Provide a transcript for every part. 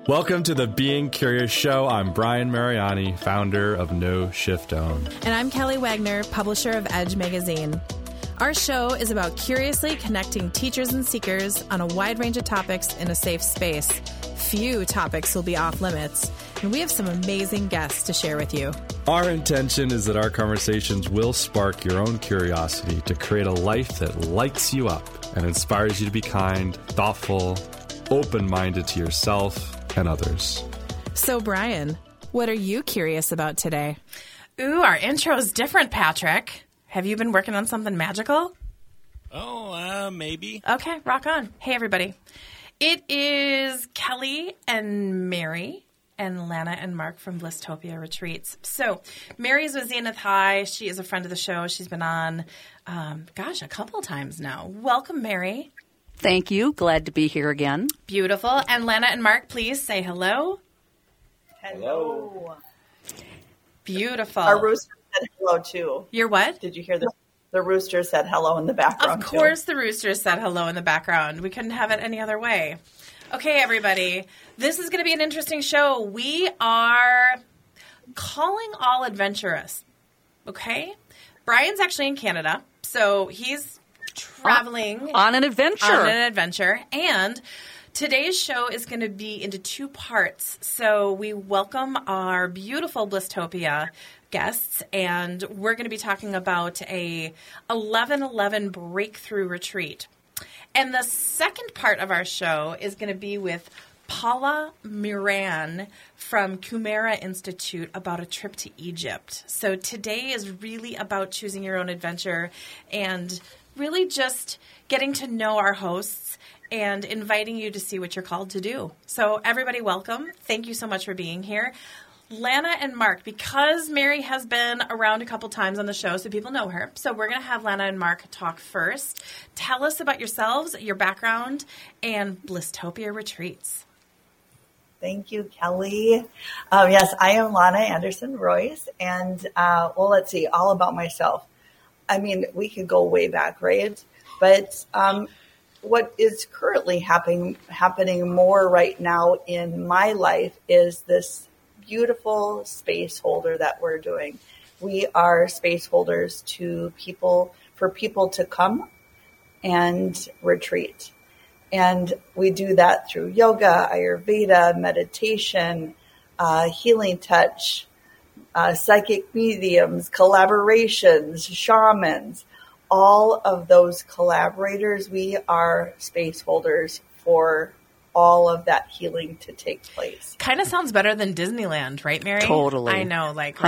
Welcome to the Being Curious Show. I'm Brian Mariani, founder of No Shift Own. And I'm Kelly Wagner, publisher of Edge Magazine. Our show is about curiously connecting teachers and seekers on a wide range of topics in a safe space. Few topics will be off limits, and we have some amazing guests to share with you. Our intention is that our conversations will spark your own curiosity to create a life that lights you up and inspires you to be kind, thoughtful, open-minded to yourself and others. So, Brian, what are you curious about today? Ooh, our intro's different, Patrick. Have you been working on something magical? Maybe. Okay, rock on. Hey, everybody. It is Kelly and Mary and Lana and Mark from Blisstopia Retreats. So, Mary's with Zenith High. She is a friend of the show. She's been on, a couple times now. Welcome, Mary. Thank you. Glad to be here again. Beautiful. And Lana and Mark, please say hello. Hello. Beautiful. Our rooster said hello, too. Your what? Did you hear this? The rooster said hello in the background, Of course the rooster said hello in the background. We couldn't have it any other way. Okay, everybody. This is going to be an interesting show. We are calling all adventurous. Okay? Brian's actually in Canada, so he's traveling on an adventure. And today's show is going to be into two parts. So we welcome our beautiful Blisstopia guests, and we're going to be talking about a 11/11 breakthrough retreat. And the second part of our show is going to be with Paula Moran from Kumara Institute about a trip to Egypt. So today is really about choosing your own adventure and really just getting to know our hosts and inviting you to see what you're called to do. So everybody, welcome. Thank you so much for being here. Lana and Mark, because Mary has been around a couple times on the show, so people know her. So we're going to have Lana and Mark talk first. Tell us about yourselves, your background, and Blisstopia Retreats. Thank you, Kelly. Yes, I am Lana Anderson Royce, and let's see, all about myself. I mean, we could go way back, right? But what is currently happening more right now in my life is this beautiful space holder that we're doing. We are space holders for people to come and retreat. And we do that through yoga, Ayurveda, meditation, healing touch, psychic mediums, collaborations, shamans, all of those collaborators. We are space holders for all of that healing to take place. Kind of sounds better than Disneyland, right, Mary? Totally. I know, like,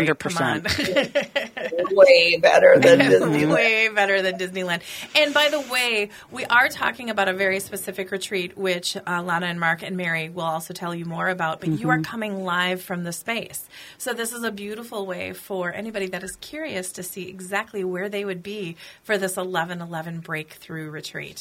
100%. Way better than Disneyland. Way better than Disneyland. And by the way, we are talking about a very specific retreat, which Lana and Mark and Mary will also tell you more about, but you are coming live from the space. So this is a beautiful way for anybody that is curious to see exactly where they would be for this 11/11 breakthrough retreat.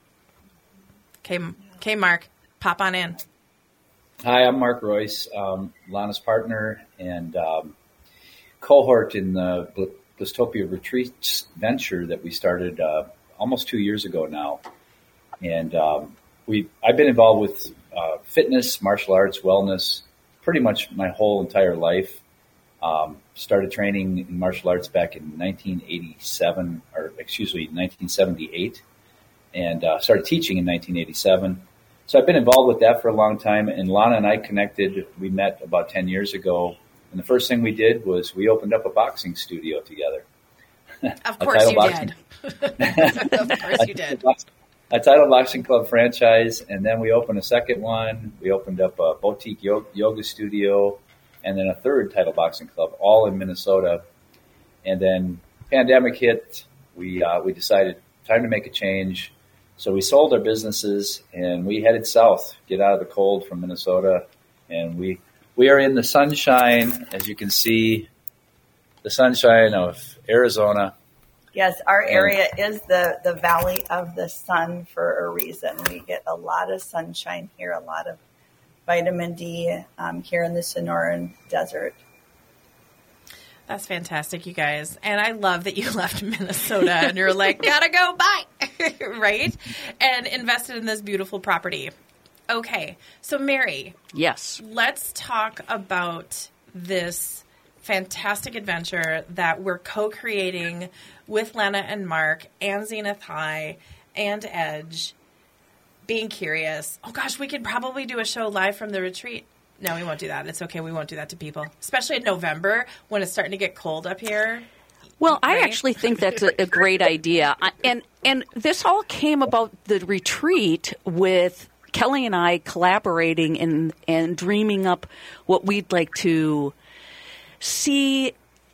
Okay, Mark. Pop on in. Hi, I'm Mark Royce, Lana's partner and cohort in the Blisstopia Retreats venture that we started almost 2 years ago now. And I've been involved with fitness, martial arts, wellness, pretty much my whole entire life. Started training in martial arts back in 1978, and started teaching in 1987. So I've been involved with that for a long time, and Lana and I connected. We met about 10 years ago, and the first thing we did was we opened up a boxing studio together. Of course you did. Of course you did. A Title Boxing Club franchise, and then we opened a second one. We opened up a boutique yoga studio, and then a third Title Boxing Club, all in Minnesota. And then pandemic hit. We decided time to make a change. So we sold our businesses and we headed south, get out of the cold from Minnesota. And we are in the sunshine, as you can see, the sunshine of Arizona. Yes, our area is the Valley of the Sun for a reason. We get a lot of sunshine here, a lot of vitamin D here in the Sonoran Desert. That's fantastic, you guys. And I love that you left Minnesota and you're like, gotta go, bye, right? And invested in this beautiful property. Okay. So, Mary. Yes. Let's talk about this fantastic adventure that we're co-creating with Lana and Mark and Zenith High and Edge. Being Curious. Oh, gosh, we could probably do a show live from the retreat. No, we won't do that. It's okay. We won't do that to people, especially in November when it's starting to get cold up here. Well, right? I actually think that's a great idea. And this all came about the retreat with Kelly and I collaborating and dreaming up what we'd like to see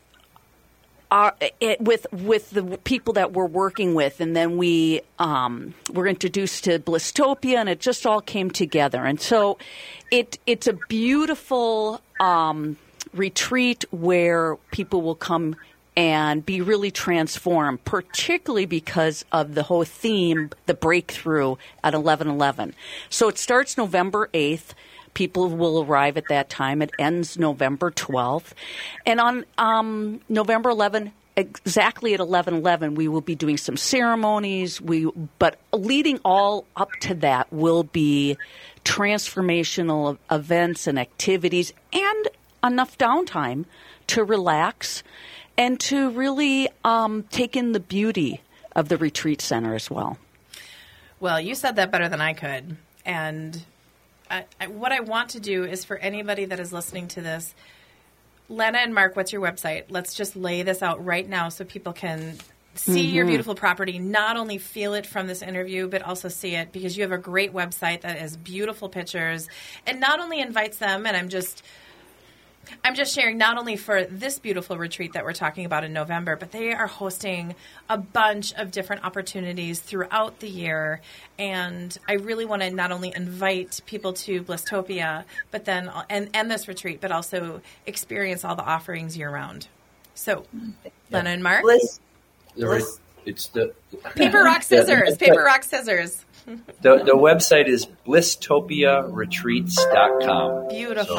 with the people that we're working with. And then we were introduced to Blistopia, and it just all came together. And so it's a beautiful retreat where people will come and be really transformed, particularly because of the whole theme, the breakthrough at 11/11. So it starts November 8th. People will arrive at that time. It ends November 12th. And on November 11th, exactly at 11/11, we will be doing some ceremonies. But leading all up to that will be transformational events and activities and enough downtime to relax and to really take in the beauty of the retreat center as well. Well, you said that better than I could. And what I want to do is for anybody that is listening to this, Lana and Mark, what's your website? Let's just lay this out right now so people can see your beautiful property, not only feel it from this interview, but also see it, because you have a great website that has beautiful pictures and not only invites them, and I'm just sharing not only for this beautiful retreat that we're talking about in November, but they are hosting a bunch of different opportunities throughout the year. And I really want to not only invite people to Blistopia, but then and this retreat, but also experience all the offerings year round. So, Lana and Mark, It's the paper rock scissors. Paper rock scissors. The website is blisttopiaretreats.com. Beautiful.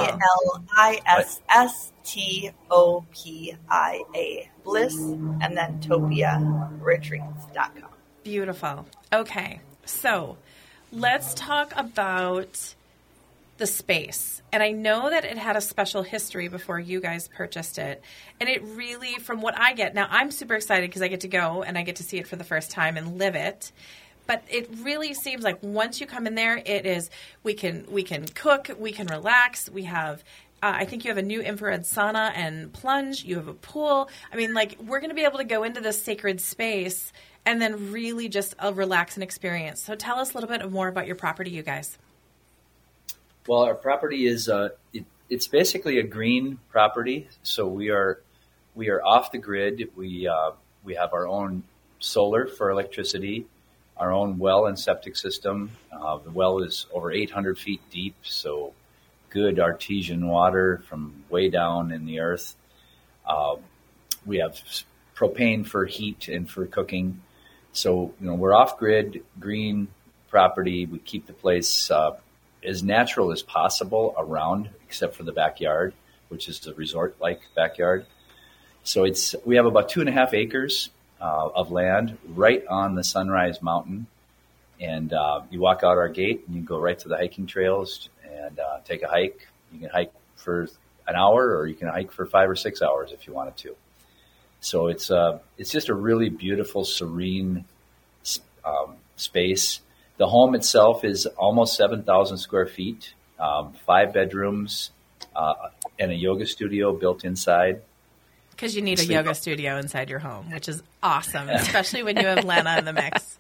BLISSTOPIA. Bliss and then topiaretreats.com. Beautiful. Okay. So let's talk about the space. And I know that it had a special history before you guys purchased it. And it really, from what I get, now I'm super excited because I get to go and I get to see it for the first time and live it. But it really seems like once you come in there, it is, we can cook, we can relax. We have, I think you have a new infrared sauna and plunge. You have a pool. I mean, like, we're going to be able to go into this sacred space and then really just relax and experience. So tell us a little bit more about your property, you guys. Well, our property is, it's basically a green property. So we are off the grid. We have our own solar for electricity, our own well and septic system. The well is over 800 feet deep, so good artesian water from way down in the earth. We have propane for heat and for cooking. So, we're off-grid, green property. We keep the place as natural as possible around, except for the backyard, which is the resort-like backyard. So we have about 2.5 acres of land right on the Sunrise Mountain. And you walk out our gate and you go right to the hiking trails and take a hike. You can hike for an hour or you can hike for 5 or 6 hours if you wanted to. So it's just a really beautiful, serene space. The home itself is almost 7,000 square feet, 5 bedrooms, and a yoga studio built inside. Because you need a yoga studio inside your home, which is awesome, especially when you have Lana in the mix.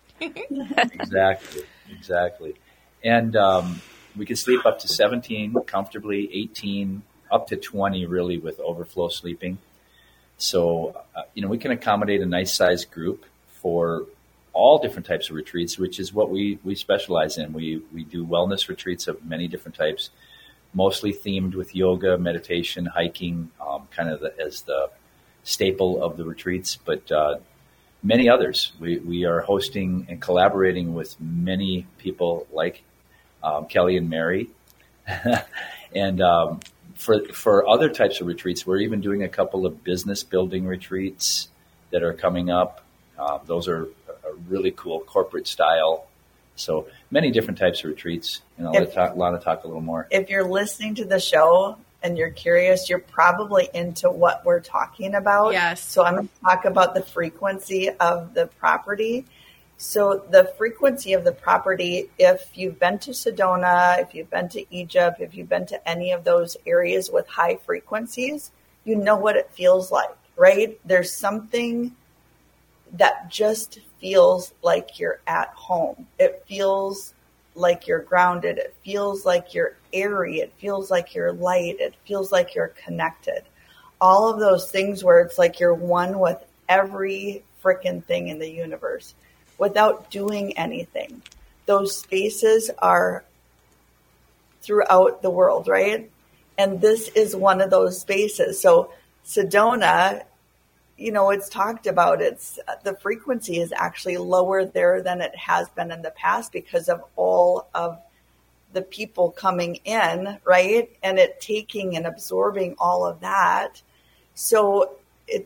Exactly. And we can sleep up to 17 comfortably, 18, up to 20 really with overflow sleeping. So, we can accommodate a nice sized group for all different types of retreats, which is what we specialize in. We do wellness retreats of many different types, mostly themed with yoga, meditation, hiking, kind of as the staple of the retreats, but many others. We are hosting and collaborating with many people like Kelly and Mary. And for other types of retreats, we're even doing a couple of business building retreats that are coming up. Those are a really cool corporate style So many different types of retreats, and I'll let Lana talk a little more. If you're listening to the show and you're curious, you're probably into what we're talking about. Yes. So I'm going to talk about the frequency of the property. So the frequency of the property, if you've been to Sedona, if you've been to Egypt, if you've been to any of those areas with high frequencies, you know what it feels like, right? There's something that just feels like you're at home. It feels like you're grounded. It feels like you're airy. It feels like you're light. It feels like you're connected. All of those things where it's like you're one with every freaking thing in the universe without doing anything. Those spaces are throughout the world, right? And this is one of those spaces. So Sedona, it's talked about, the frequency is actually lower there than it has been in the past because of all of the people coming in, right? And it taking and absorbing all of that. So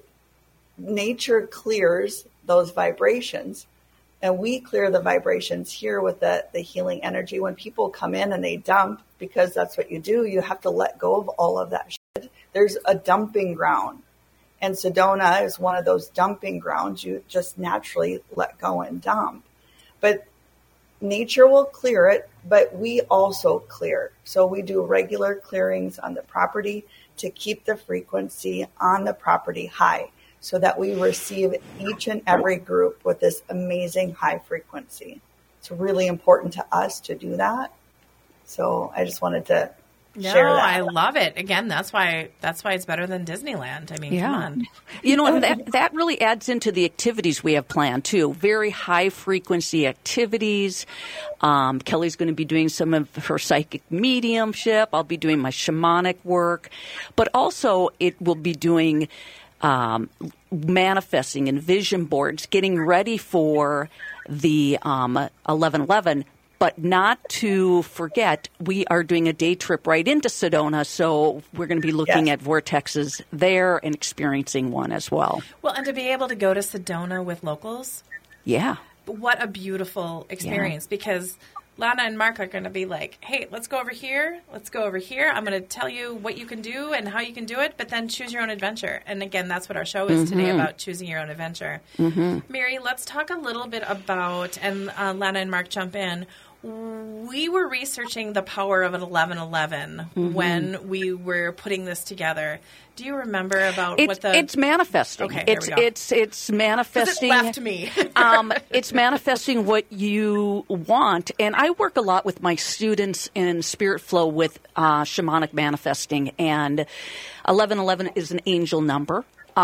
nature clears those vibrations, and we clear the vibrations here with the healing energy. When people come in and they dump, because that's what you do, you have to let go of all of that shit. There's a dumping ground. And Sedona is one of those dumping grounds. You just naturally let go and dump. But nature will clear it, but we also clear. So we do regular clearings on the property to keep the frequency on the property high so that we receive each and every group with this amazing high frequency. It's really important to us to do that. So I just wanted to share that. I love it. Again, that's why it's better than Disneyland. I mean, come on. And that really adds into the activities we have planned too. Very high frequency activities. Kelly's going to be doing some of her psychic mediumship. I'll be doing my shamanic work, but also it will be doing manifesting and vision boards, getting ready for the 11/11. But not to forget, we are doing a day trip right into Sedona, so we're going to be looking at vortexes there and experiencing one as well. Well, and to be able to go to Sedona with locals. Yeah. What a beautiful experience, because Lana and Mark are going to be like, hey, let's go over here. Let's go over here. I'm going to tell you what you can do and how you can do it, but then choose your own adventure. And again, that's what our show is today, about choosing your own adventure. Mary, let's talk a little bit about, and Lana and Mark jump in, we were researching the power of an 11/11 when we were putting this together. Do you remember about what the... It's manifesting. Okay, it's manifesting. It left me. It's manifesting what you want. And I work a lot with my students in Spirit Flow with shamanic manifesting. And 11/11 is an angel number.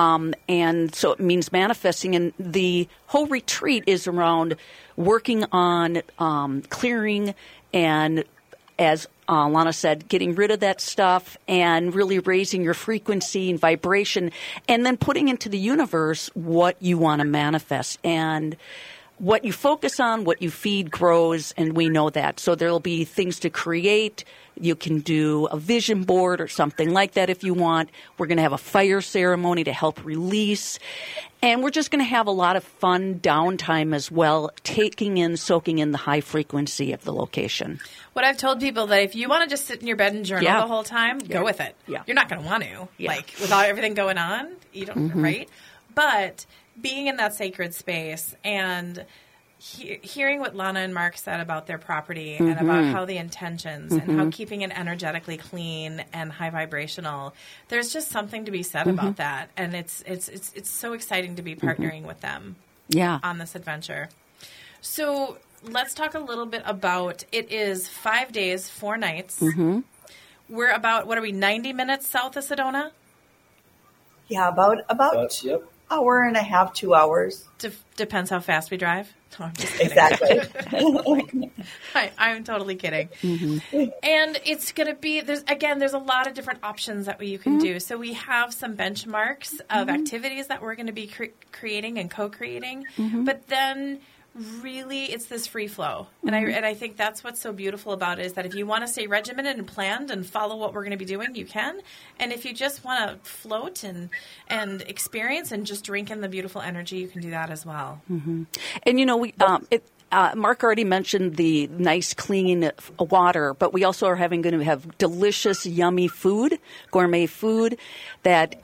And so it means manifesting. And the whole retreat is around working on clearing and, as Lana said, getting rid of that stuff and really raising your frequency and vibration, and then putting into the universe what you want to manifest. And what you focus on, what you feed grows, and we know that. So there'll be things to create. You can do a vision board or something like that if you want. We're going to have a fire ceremony to help release. And we're just going to have a lot of fun downtime as well, soaking in the high frequency of the location. What I've told people, that if you want to just sit in your bed and journal the whole time, go with it. Yeah. You're not going to want to. Like, without everything going on, you don't, right? But being in that sacred space and hearing what Lana and Mark said about their property and about how the intentions and how keeping it energetically clean and high vibrational, there's just something to be said about that. And it's so exciting to be partnering with them on this adventure. So let's talk a little bit about, it is 5 days, 4 nights. We're about, 90 minutes south of Sedona? Yeah, about Yep. hour and a half, 2 hours. Depends how fast we drive. No, I'm just kidding. Exactly. I'm totally kidding. And it's going to be, there's a lot of different options that you can do. So we have some benchmarks of activities that we're going to be creating and co-creating. But then really it's this free flow. And I think that's what's so beautiful about it, is that if you want to stay regimented and planned and follow what we're going to be doing, you can. And if you just want to float and experience and just drink in the beautiful energy, you can do that as well. And Mark already mentioned the nice, clean water, but we also are going to have delicious, yummy food, gourmet food that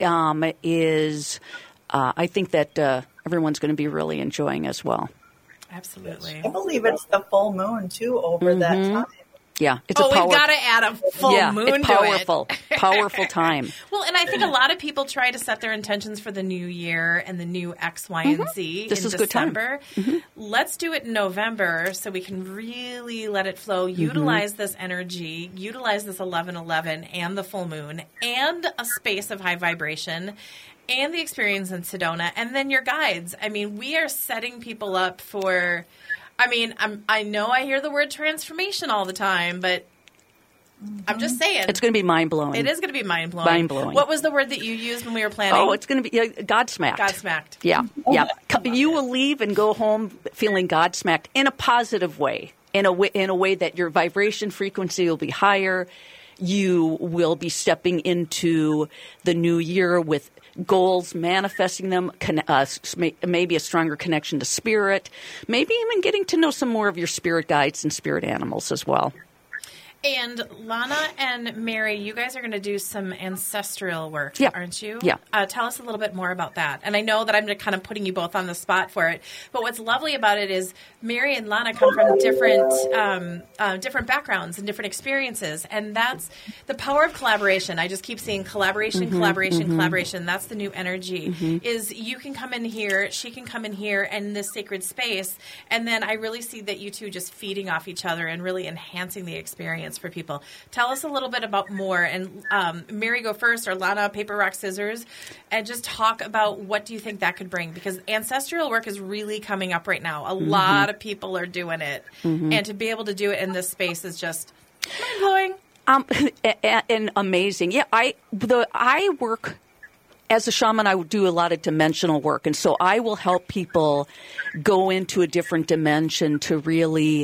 is, I think that everyone's going to be really enjoying as well. Absolutely. I believe it's the full moon, too, over that time. Yeah, it's we've got to add a full moon it's powerful, to it. Powerful time. Well, and I think a lot of people try to set their intentions for the new year and the new X, Y, and Z This in is December. Good time. Let's do it in November so we can really let it flow, utilize this energy, utilize this 11/11 and the full moon and a space of high vibration and the experience in Sedona, and then your guides. I mean, we are setting people up for... I mean, I know I hear the word transformation all the time, but I'm just saying. It's going to be mind-blowing. It is going to be mind-blowing. Mind-blowing. What was the word that you used when we were planning? Oh, it's going to be Godsmacked. Godsmacked. Yeah, yeah. You will leave and go home feeling Godsmacked in a positive way, in a way that your vibration frequency will be higher. You will be stepping into the new year with goals, manifesting them, maybe a stronger connection to spirit, maybe even getting to know some more of your spirit guides and spirit animals as well. And Lana and Mary, you guys are going to do some ancestral work, aren't you? Yeah. Tell us a little bit more about that. And I know that I'm kind of putting you both on the spot for it, but what's lovely about it is Mary and Lana come from different backgrounds and different experiences, and that's the power of collaboration. I just keep seeing collaboration. That's the new energy. Is you can come in here, she can come in here, and this sacred space, and then I really see that you two just feeding off each other and really enhancing the experience for people. Tell us a little bit about more, and Mary, go first, or Lana, paper, rock, scissors, and just talk about what do you think that could bring, because ancestral work is really coming up right now. A lot of people are doing it, and to be able to do it in this space is just mind-blowing. And amazing. Yeah, I work as a shaman. I do a lot of dimensional work, and so I will help people go into a different dimension to really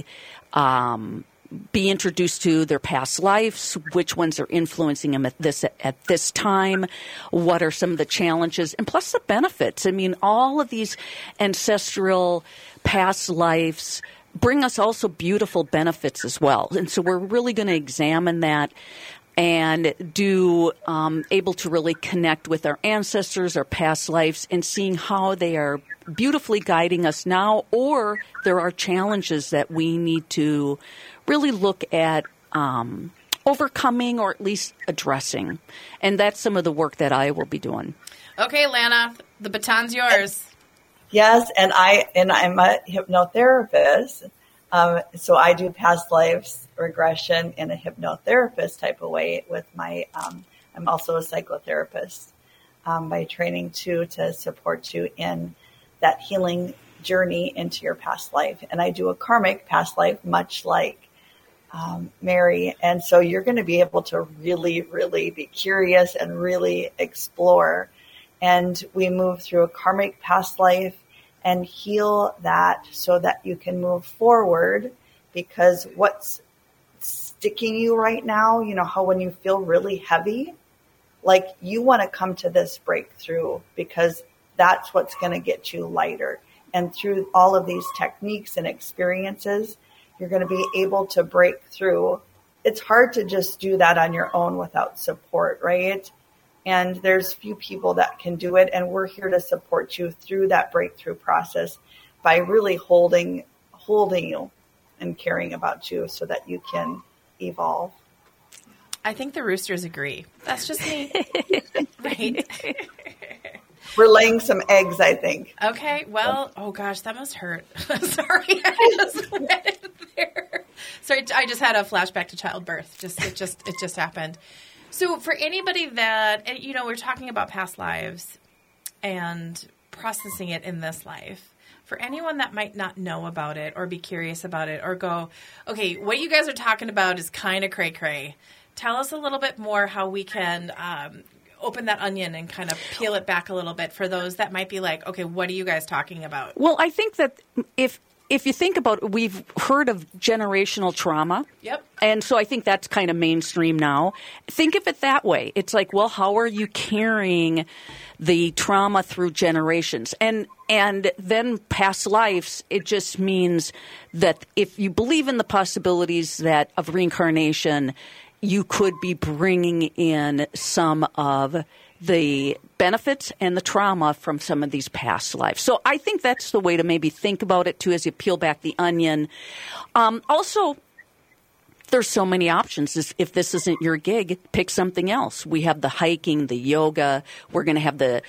be introduced to their past lives, which ones are influencing them at this time, what are some of the challenges, and plus the benefits. I mean, all of these ancestral past lives bring us also beautiful benefits as well. And so we're really going to examine that and do able to really connect with our ancestors, our past lives, and seeing how they are beautifully guiding us now, or there are challenges that we need to really look at overcoming or at least addressing. And that's some of the work that I will be doing. Okay, Lana, the baton's yours. Yes, and I'm a hypnotherapist, so I do past lives regression in a hypnotherapist type of way with my, I'm also a psychotherapist by training too, to support you in that healing journey into your past life. And I do a karmic past life, much like Mary. And so you're going to be able to really, really be curious and really explore. And we move through a karmic past life and heal that so that you can move forward, because what's sticking you right now, you know how when you feel really heavy, like you want to come to this breakthrough, because that's what's going to get you lighter. And through all of these techniques and experiences, you're going to be able to break through. It's hard to just do that on your own without support, right? And there's few people that can do it. And we're here to support you through that breakthrough process by really holding you and caring about you so that you can evolve. I think the roosters agree. That's just me. Right? We're laying some eggs, I think. Okay, well, oh gosh, that must hurt. Sorry, I just went in there. Sorry, I just had a flashback to childbirth. It just happened. So for anybody that, you know, we're talking about past lives and processing it in this life. For anyone that might not know about it or be curious about it or go, okay, what you guys are talking about is kind of cray-cray. Tell us a little bit more how we can open that onion and kind of peel it back a little bit for those that might be like, okay, what are you guys talking about? Well, I think that if if you think about it, we've heard of generational trauma. Yep. And so I think that's kind of mainstream now. Think of it that way. It's like, well, how are you carrying the trauma through generations? And then past lives, it just means that if you believe in the possibilities that of reincarnation, you could be bringing in some of the benefits and the trauma from some of these past lives. So I think that's the way to maybe think about it, too, as you peel back the onion. Also, there's so many options. If this isn't your gig, pick something else. We have the hiking, the yoga. We're going to have the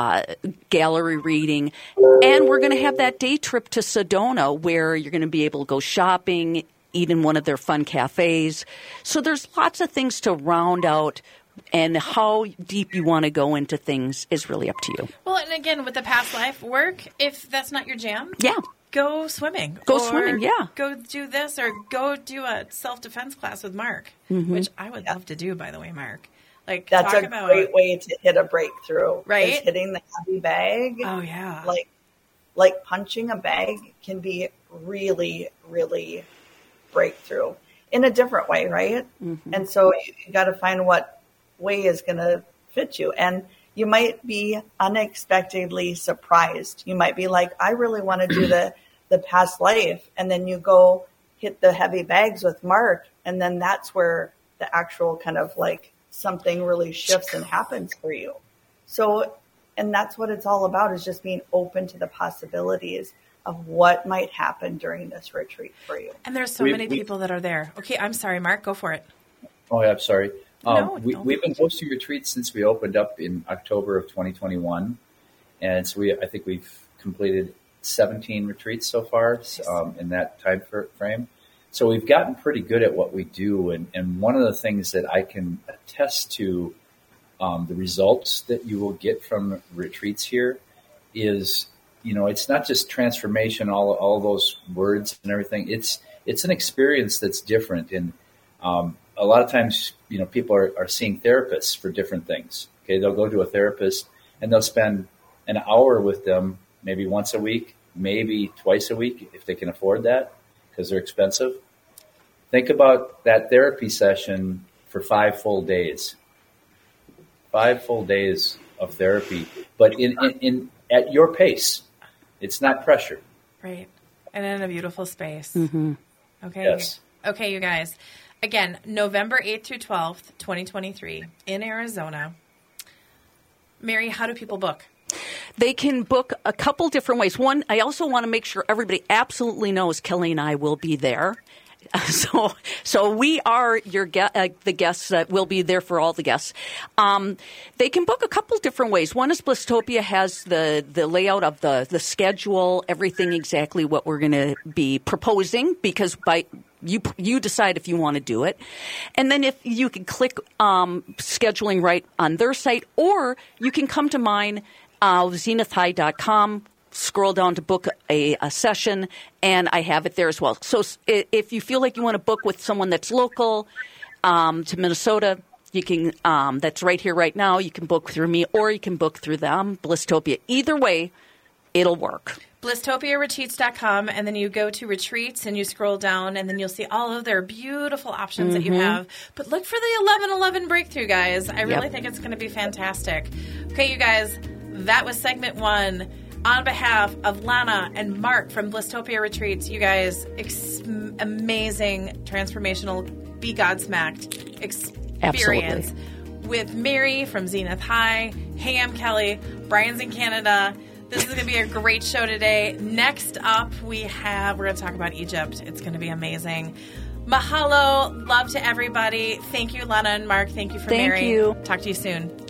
gallery reading. And we're going to have that day trip to Sedona where you're going to be able to go shopping, eat in one of their fun cafes. So there's lots of things to round out. And how deep you want to go into things is really up to you. Well, and again, with the past life work, if that's not your jam, yeah, go swimming. Go swimming, yeah. Go do this or go do a self-defense class with Mark, which I would love to do, by the way, Mark. Like, that's a great way to hit a breakthrough. Right? Is hitting the heavy bag. Oh, yeah. Like punching a bag can be really, really breakthrough in a different way, right? Mm-hmm. And so you got to find what way is going to fit you. And you might be unexpectedly surprised. You might be like, I really want to do the past life. And then you go hit the heavy bags with Mark. And then that's where the actual kind of like something really shifts and happens for you. So, and that's what it's all about, is just being open to the possibilities of what might happen during this retreat for you. And there's so many people that are there. Okay, I'm sorry, Mark, go for it. Oh, yeah, I'm sorry. We've been hosting retreats since we opened up in October of 2021. And so I think we've completed 17 retreats so far in that time frame. So we've gotten pretty good at what we do. And one of the things that I can attest to, the results that you will get from retreats here is, it's not just transformation, all those words and everything. It's an experience that's different. And a lot of times, people are seeing therapists for different things. Okay, they'll go to a therapist and they'll spend an hour with them, maybe once a week, maybe twice a week if they can afford that, because they're expensive. Think about that therapy session for 5 full days. 5 full days of therapy, but in at your pace. It's not pressure. Right, and in a beautiful space. Mm-hmm. Okay. Yes. Okay, you guys. Again, November 8th through 12th, 2023, in Arizona. Mary, how do people book? They can book a couple different ways. One, I also want to make sure everybody absolutely knows Kelly and I will be there. So we are the guests that will be there for all the guests. They can book a couple different ways. One is Blistopia has the layout of the schedule, everything exactly what we're going to be proposing, because you decide if you want to do it. And then if you can click scheduling right on their site, or you can come to mine, zenithhigh.com, scroll down to book a session, and I have it there as well. So if you feel like you want to book with someone that's local to Minnesota, you can. That's right here, right now. You can book through me, or you can book through them, Blistopia. Either way, it'll work. BlistopiaRetreats.com, and then you go to retreats and you scroll down, and then you'll see all of their beautiful options that you have. But look for the 1111 breakthrough, guys. I really think it's going to be fantastic. Okay, you guys, that was segment 1. On behalf of Lana and Mark from Blistopia Retreats, you guys, amazing, transformational, be Godsmacked experience. Absolutely. With Mary from Zenith High. Hey, I'm Kelly. Brian's in Canada. This is going to be a great show today. Next up, we're going to talk about Egypt. It's going to be amazing. Mahalo. Love to everybody. Thank you, Lana and Mark. Thank you for Mary. Thank you. Talk to you soon.